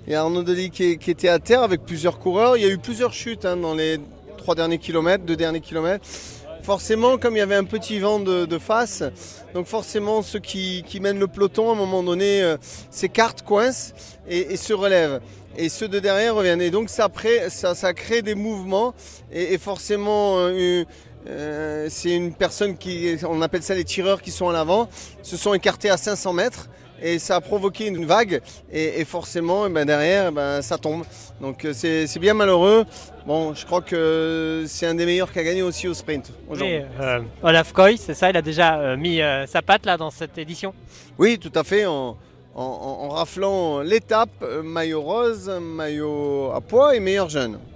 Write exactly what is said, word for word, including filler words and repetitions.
et Arnaud Delis qui, qui était à terre avec plusieurs coureurs. Il y a eu plusieurs chutes hein, dans les trois derniers kilomètres, deux derniers kilomètres. Forcément, comme il y avait un petit vent de, de face, donc forcément ceux qui, qui mènent le peloton, à un moment donné, euh, s'écartent, coincent et, et se relèvent. Et ceux de derrière reviennent. Et donc ça, après, ça, ça crée des mouvements et, et forcément... Euh, euh, c'est une personne qui, on appelle ça les tireurs qui sont à l'avant, se sont écartés à cinq cents mètres. Et ça a provoqué une vague et, et forcément eh ben derrière eh ben, ça tombe. Donc c'est, c'est bien malheureux. Bon, je crois que c'est un des meilleurs qui a gagné aussi au sprint aujourd'hui. Et, euh, Olaf Koy, c'est ça, il a déjà euh, mis euh, sa patte là dans cette édition. Oui, tout à fait, en, en, en raflant l'étape, maillot rose, maillot à pois et meilleur jeune.